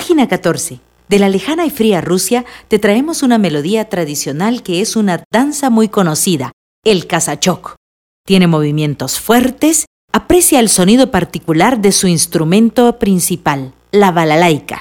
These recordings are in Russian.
Página 14. De la lejana y fría Rusia te traemos una melodía tradicional que es una danza muy conocida, el kazachok. Tiene movimientos fuertes, aprecia el sonido particular de su instrumento principal, la balalaika.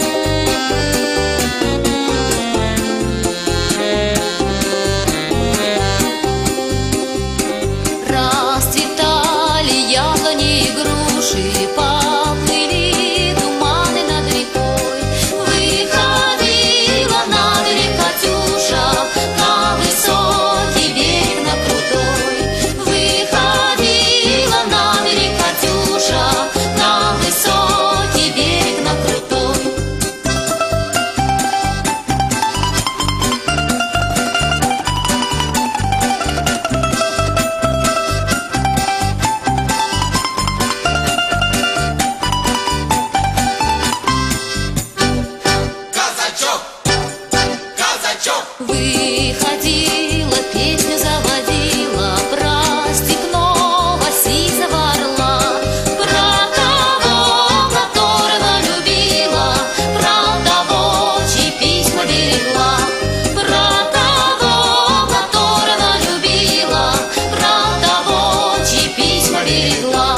Выходила, песню заводила про степного сизого орла, про того, которого любила, про того, чьи письма берегла, про того, которого любила, про того, чьи письма берегла.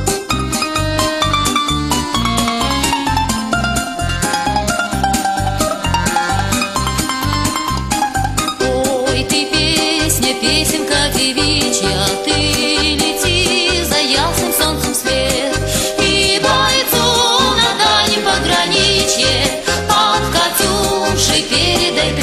Песенка девичья, ты лети за ясным солнцем свет, и бойцу на дальнем пограничье под Катюшей передай